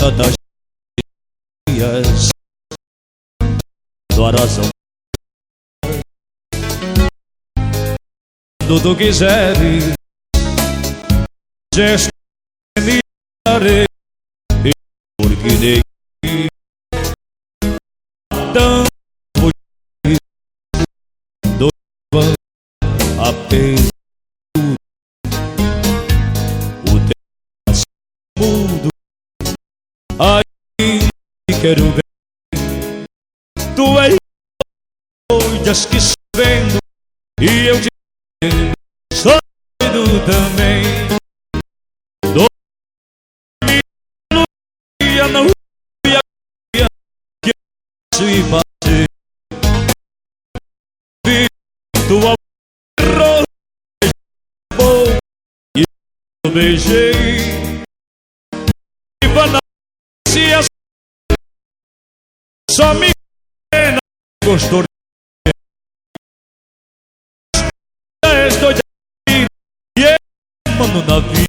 das dias do Arazão. Quando tu quiseres, gesto me darei, porque dei tanto do apenas o teu mundo. Aí quero ver tu és coisas que estou vendo e eu te sou doido também. Dormia não ia que se fazer. Vi tua rosa boa e eu beijei. E Vanessa só me pena gostou. Estou de vida e mano na vida.